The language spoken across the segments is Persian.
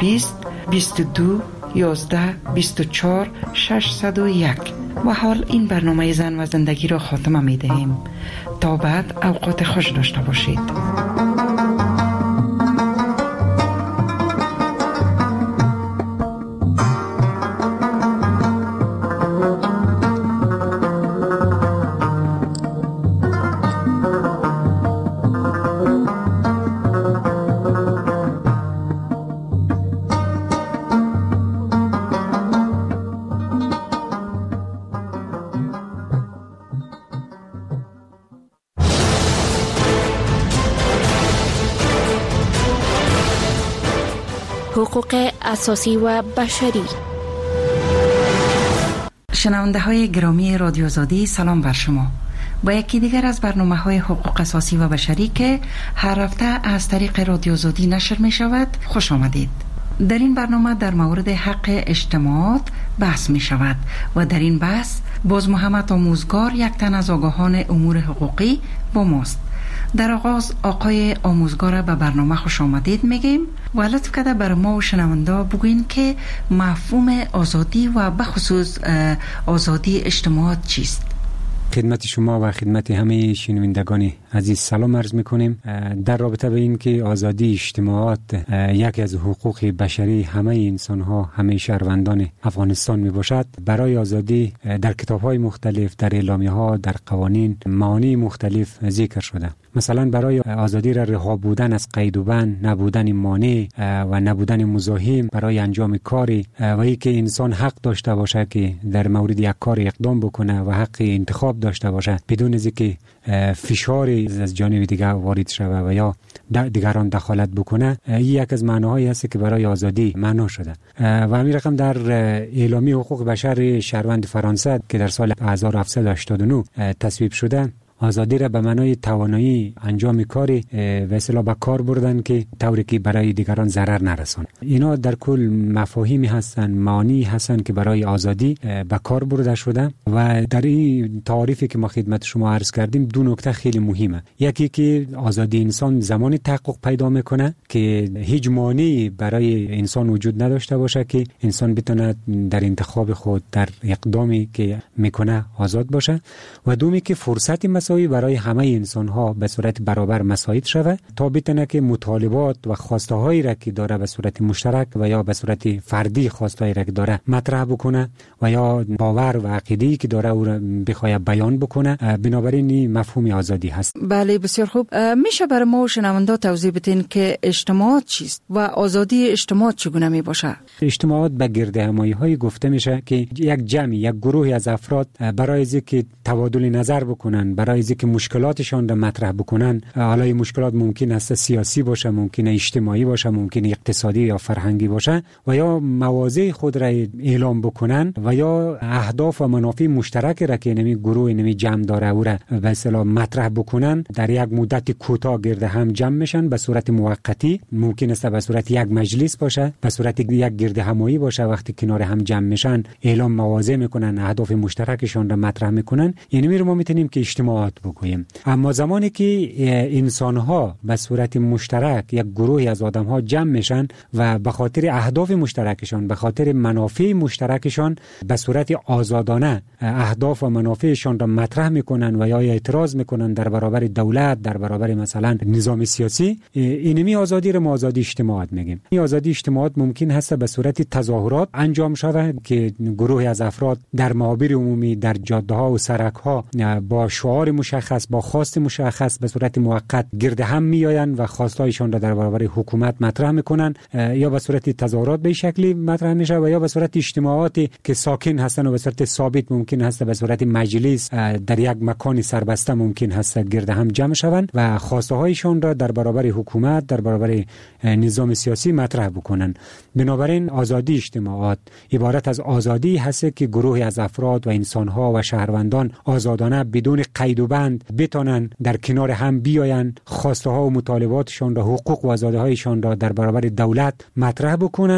220 22 11 24 601. و حال این برنامه زن و زندگی را خاتمه می دهیم. تا بعد اوقات خوش داشته باشید. حقوق اساسی و بشری. شنونده های گرامی رادیو آزادی، سلام بر شما. با یکی دیگر از برنامه های حقوق اساسی و بشری که هر هفته از طریق رادیو آزادی نشر می شود خوش آمدید. در این برنامه در مورد حق اجتماعات بحث می شود و در این بحث باز محمد آموزگار، یک تن از آگاهان امور حقوقی با ماست. در آغاز آقای آموزگار به برنامه خوش آمدید میگیم و لطف کرده بر ما و شنونده بگوین که مفهوم آزادی و بخصوص آزادی اجتماعات چیست؟ خدمت شما و خدمت همه شنوندگان عزیز سلام عرض میکنیم. در رابطه به این که آزادی اجتماعات یکی از حقوق بشری همه انسان ها، همه شهروندان افغانستان می باشد، برای آزادی در کتاب های مختلف، در اعلامیه ها، در قوانین معانی مختلف ذکر شده. مثلا برای آزادی را رها بودن از قید و بند، نبودن مانع و نبودن مزاحم برای انجام کاری و اینکه انسان حق داشته باشه که در مورد یک کار اقدام بکنه و حق انتخاب داشته باشه بدون از اینکه فشار از جانب دیگر وارد شود و یا دیگران دخالت بکنه. این یک از معناهایی است که برای آزادی معنا شده و همین رقم در اعلامیه حقوق بشر شهروند فرانسه که در سال 1789 تصویب شده، آزادی را به معنای توانایی انجام کاری و اصطلاح به کار بردن که طوری که برای دیگران ضرر نرسانه. اینا در کل مفاهیمی هستن، معانی هستن که برای آزادی به کار برده شده و در این تعریفی که ما خدمت شما عرض کردیم دو نکته خیلی مهمه. یکی که آزادی انسان زمان تحقق پیدا میکنه که هیچ مانعی برای انسان وجود نداشته باشه که انسان بتونه در انتخاب خود، در اقدامی که میکنه آزاد باشه، و دومی که فرصتی برای همه انسان ها به صورت برابر مساعد شود تا بتونه که مطالبات و خواسته هایی را که داره به صورت مشترک و یا به صورت فردی خواسته هایی را که داره مطرح بکنه و یا باور و عقیده‌ای که داره او را بخواد بیان بکنه. بنابراین این مفهوم آزادی هست. بله، بسیار خوب. میشه برای ما و شنونده توضیح بدین که اجتماعات چیست و آزادی اجتماعات چگونه می باشه؟ اجتماعات به گردهمایی های گفته میشه که یک جمعی، یک گروهی از افراد برای اینکه تبادل نظر بکنن، برای اینکه مشکلاتشان را مطرح بکنن، حالا این مشکلات ممکن است سیاسی باشه، ممکن است اجتماعی باشه، ممکن است اقتصادی یا فرهنگی باشه، و یا مواضع خود را اعلام بکنن و یا اهداف و منافع مشترک را که نمی گروه نمی جمع داره او را به اصطلاح مطرح بکنن، در یک مدت کوتاه گرد هم جمع میشن به صورت موقتی. ممکن است به صورت یک مجلس باشه، به صورت یک گرد همایی باشه. وقتی کنار هم جمع میشن اعلام مواضع میکنن، اهداف مشترکشان را مطرح میکنن. یعنی ما میتونیم که اجتماعات بگوییم. اما زمانی که انسان‌ها به صورت مشترک، یک گروهی از آدم‌ها جمع میشن و به خاطر اهداف مشترکشان، به خاطر منافع مشترکشان به صورت آزادانه اهداف و منافعشان را مطرح میکنن و یا اعتراض میکنن در برابر دولت، در برابر مثلا نظام سیاسی، اینمی آزادی را ما آزادی اجتماعات میگیم. این آزادی اجتماعات ممکن هست به صورت تظاهرات انجام شود که گروهی از افراد در محاور عمومی، در جاده‌ها و سرک‌ها با شعار مشخص، با خواست مشخص به صورت موقت گرد هم میآیند و خواستایشان را در برابر حکومت مطرح میکنن، یا به صورت تظاهرات به شکلی مطرح میشه و یا به صورت اجتماعاتی که ساکن هستن و به صورت ثابت ممکن هست به صورت مجلس در یک مکان سربسته ممکن هست گرد هم جمع شوند و خواسته هایشان را در برابر حکومت، در برابر نظام سیاسی مطرح بکنن. بنابراین آزادی اجتماعات عبارت از آزادی هست که گروهی از افراد و انسان‌ها و شهروندان آزادانه بدون قید و بند بتونن در کنار هم بیاین، خواسته ها و مطالباتشان را، حقوق و آزادی هایشان را در برابر دولت مطرح بکنن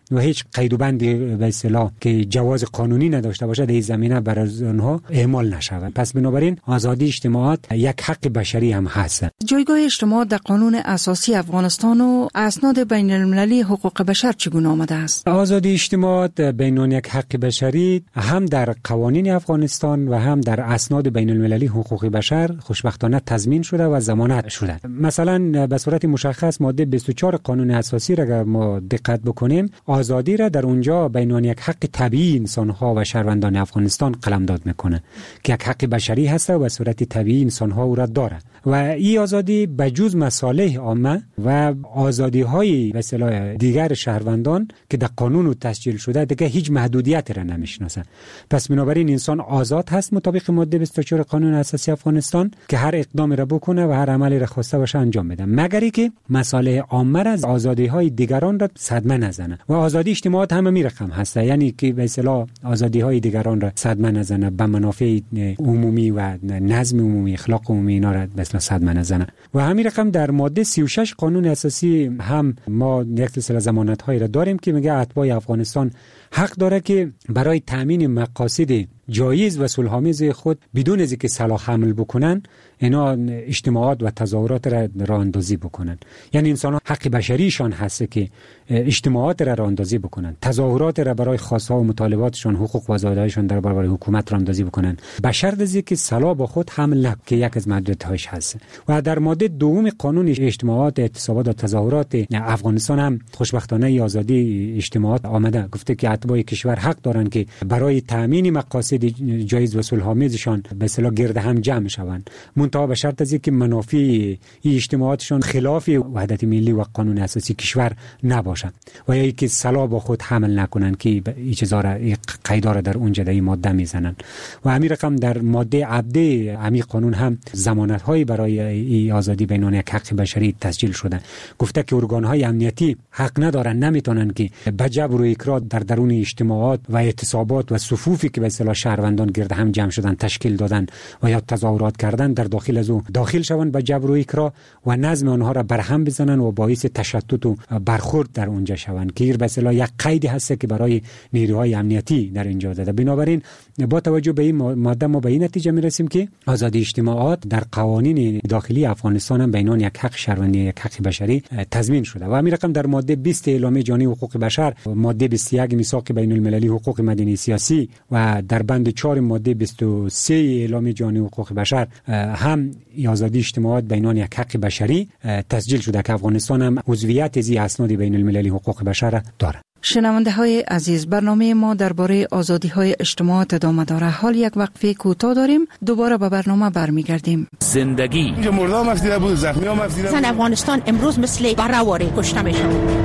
و هیچ قید و بندی به اصطلاح که جواز قانونی نداشته باشه در این زمینه برای آنها اعمال نشود. پس بنابراین آزادی اجتماعات یک حق بشری هم هست. جایگاه اجتماعات در قانون اساسی افغانستان و اسناد بین المللی حقوق بشر چگونه آمده است؟ آزادی اجتماعات بین یک حق بشری هم در قوانین افغانستان و هم در اسناد بین المللی حقوق بشر خوشبختانه تضمین شده و ضمانت شده. مثلا به صورت مشخص ماده 24 قانون اساسی را اگر ما دقت بکنیم، آزادی را در اونجا بین یک حق طبیعی انسان‌ها و شهروندان افغانستان قلمداد میکنه که یک حق بشری هست و به صورت طبیعی انسان‌ها او را داره و این آزادی بجز مصالح عامه و آزادی‌های به اصطلاح دیگر شهروندان که در قانون تسجیل شده دیگه هیچ محدودیتی را نمیشناسه. پس بنابراین انسان آزاد هست مطابق ماده 24 قانون اساسی افغانستان که هر اقدامی را بکنه و هر عملی را خواسته باشه انجام بده، مگر که مصالح عامه را، آزادی‌های دیگران را صدمه نزنه. و آزادی اجتماعات هم می رقم هست، یعنی که به اصطلاح آزادی‌های دیگران را صدمه نزنه، به منافع عمومی و نظم عمومی، اخلاق عمومی اینا را به اصطلاح صدمه نزنه. و همین رقم در ماده 36 قانون اساسی هم ما یک سلسله ضمانت‌هایی را داریم که میگه اتباع افغانستان حق داره که برای تامین مقاصد جایز و صلح‌آمیز خود بدون از اینکه سلاح حمل بکنن اینا اجتماعات و تظاهرات را راه اندازی بکنن. یعنی انسان حق بشریشان هست که اجتماعات را راه اندازی بکنن، تظاهرات را برای خواست‌ها و مطالباتشان، حقوق و آزادی‌هایشان در برابر حکومت راه اندازی بکنن، به شرط از اینکه سلاح با خود حمل نکنند که یک از محدودیت‌هاش هست. و در ماده دوم قانون اجتماعات، اعتصابات و تظاهرات افغانستان هم خوشبختانه آزادی اجتماعات آمده، گفته که اتباع کشور حق دارند که برای تامین مقاصد جایز و صلح‌آمیزشان به اصطلاح گرد هم جمع شوند، منتها به شرط از اینکه منافع این اجتماعاتشان خلاف وحدت ملی و قانون اساسی کشور نباشد و یا اینکه سلاح با خود حمل نکنند که این چیزا را قیدا را در اونجا در این ماده میزنند. و همین رقم در ماده عبده همین قانون هم ضمانت‌هایی برای این آزادی بین یک حق بشری تسجیل شده. گفته که ارگان‌های امنیتی حق ندارن، نمیتونن که به جبر و اکراه در درون اجتماعات و اعتصابات و صفوفی که به اصطلاح شهروندان گرد هم جمع شدن تشکیل دادن و یا تظاهرات کردن در داخل از او داخل شوند به جبر و اکراه و نظم آنها را برهم بزنن و باعث تشتت و برخورد در اونجا شوند که به اصطلاح یک قیدی هست که برای نیروهای امنیتی در اینجا داده. بنابراین با توجه به این ماده ما به این نتیجه میرسیم که آزادی اجتماعات در قوانین داخلی افغانستان هم بین یک حق شهروندی یک حق بشری تضمین شده. و همین رقم در ماده 20 اعلامیه جهانی حقوق بشر، ماده 21 میثاق بین المللی حقوق مدنی سیاسی و در بند 4 ماده 23 اعلامیه جهانی حقوق بشر هم آزادی اجتماعات بین یک حق بشری تسجیل شده که افغانستان هم عضویت از اسناد بین المللی حقوق بشر دارد. شنونده های عزیز، برنامه ما درباره آزادی های اجتماعات ادامه داره. حال یک وقفه کوتاه داریم، دوباره به برنامه برمیگردیم. زندگی اینجا مردم افزیده بود، زخمی هم افزیده بود. افغانستان امروز مثل برآوری کشته میشه.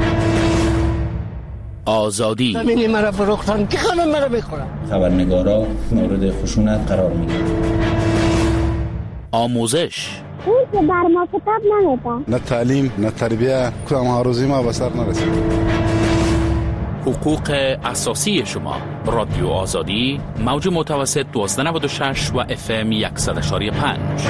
آزادی زمینی مرا فروختن که خانم مرا بخورم. خبرنگارا مورد خشونت قرار میگیرن. آموزش اون که بر ما کتاب نمیده، نه تعلیم نه تربیه، کدام هاروزی ما به سر نرسید. حقوق اساسی شما. رادیو آزادی، موج متوسط 1296 و FM 100.5.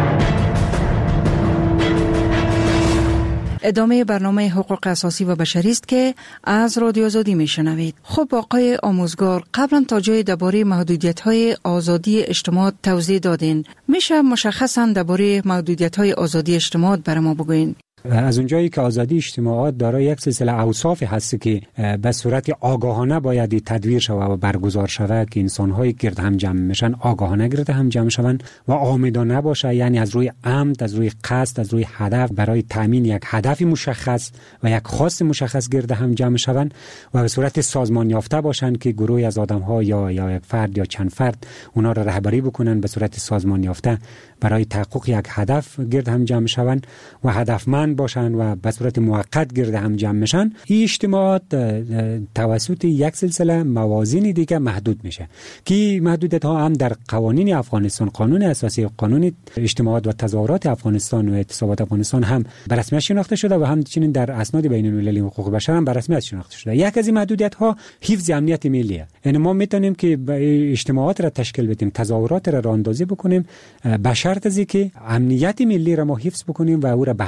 ادامه برنامه حقوق اساسی و بشری است که از رادیو آزادی میشنوید. خب آقای آموزگار، قبلا تا جای درباره محدودیت‌های آزادی اجتماع توضیح دادین. میشه مشخصاً درباره محدودیت‌های آزادی اجتماع برای ما بگوین؟ از اونجایی که آزادی اجتماعات دارای یک سلسله اوصاف هست که به صورت آگاهانه باید تدویر شود و برگزار شود که انسان‌های گرد هم جمع میشن آگاهانه گرد هم جمع شوند و عامدانه باشه، یعنی از روی عمد، از روی قصد، از روی هدف برای تامین یک هدف مشخص و یک خواست مشخص گرد هم جمع شوند و به صورت سازمان یافته باشند که گروهی از آدم‌ها یا یک فرد یا چند فرد اونا را رهبری بکنن به صورت سازمان یافته برای تحقق یک هدف گرد هم جمع شوند و هدفمند باشن و به صورت موقت گرد هم جمع میشن. این اجتماعات توسط یک سلسله موازین دیگه محدود میشه که محدودیت ها هم در قوانین افغانستان، قانون اساسی و قانون اجتماعات و تظاهرات افغانستان و اعتصابات افغانستان هم به رسمیت شناخته شده و همچنین در اسناد بین المللی حقوق بشر هم به رسمیت شناخته شده. یک از این محدودیت ها حفظ امنیت ملیه. یعنی ما میتونیم که اجتماعات را تشکیل بدیم، تظاهرات را راهاندازی بکنیم به شرط از اینکه امنیت ملی را ما حفظ بکنیم و او را به هم نزنیم.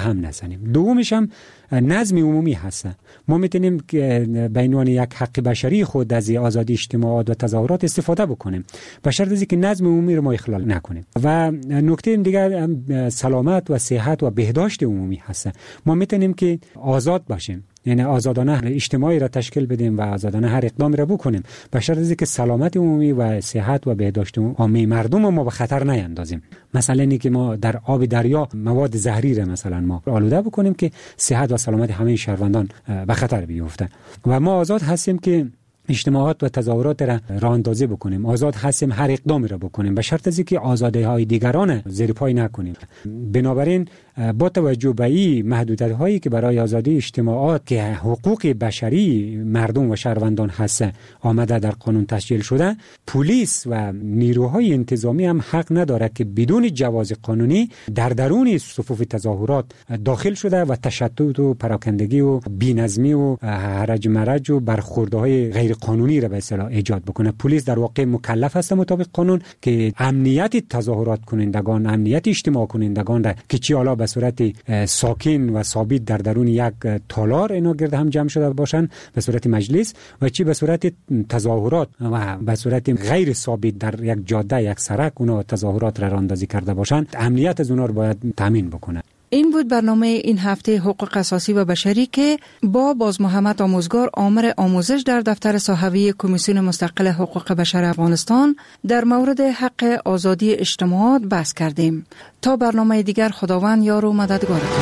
بزنیم. دومش هم نظم عمومی هست. ما میتونیم به عنوان یک حق بشری خود از آزادی اجتماعات و تظاهرات استفاده بکنیم به شرط از اینکه نظم عمومی رو ما اخلال نکنیم. و نکته دیگر سلامت و صحت و بهداشت عمومی هست. ما میتونیم که آزاد باشیم، یعنی آزادانه اجتماعی را تشکیل بدیم و آزادانه هر اقدامی را بکنیم به شرط از اینکه سلامت عمومی و صحت و بهداشت عمومی مردم ما به خطر نیندازیم. مثلا اینکه ما در آب دریا مواد زهری را مثلا ما آلوده بکنیم که صحت و سلامت همه شهروندان به خطر بیفته. و ما آزاد هستیم که اجتماعات و تظاهرات را راه اندازی بکنیم، آزاد هستیم هر اقدامی را بکنیم به شرط از اینکه آزادی‌های دیگران زیر پای نکنیم. بنابراین با توجه به این محدودیت‌هایی که برای آزادی اجتماعات که حقوق بشری مردم و شهروندان هست آمده در قانون تسجیل شده، پلیس و نیروهای انتظامی هم حق نداره که بدون جواز قانونی در درون صفوف تظاهرات داخل شده و تشتت و پراکندگی و بی‌نظمی و هرج مرج و برخوردهای غیر قانونی را به اصطلاح ایجاد بکنه. پلیس در واقع مکلف است مطابق قانون که امنیت تظاهرات کنندگان، امنیت اجتماع کنندگان را که چی حالا به صورت ساکن و ثابت در درون یک تالار اینا گرد هم جمع شده باشن به صورت مجلس و چی به صورت تظاهرات و به صورت غیر ثابت در یک جاده یک سرک اونا تظاهرات را راهاندازی کرده باشن، امنیت از اونا رو باید تامین بکنه. این بود برنامه این هفته حقوق اساسی و بشری که با باز محمد آموزگار آمر آموزش در دفتر صحوی کمیسیون مستقل حقوق بشر افغانستان در مورد حق آزادی اجتماعات بحث کردیم. تا برنامه دیگر خداوند یار و مددگارتون.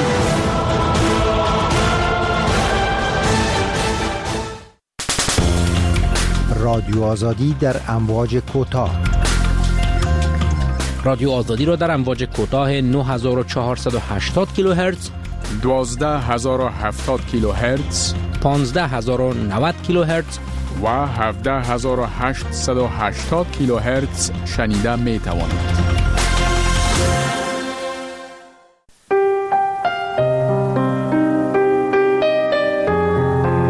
رادیو آزادی در امواج کوتاه. رادیو آزادی را در امواج کوتاه 9480 کیلوهرتز، 12070 کیلوهرتز، 15090 کیلوهرتز و 17880 کیلوهرتز شنیده می توانید.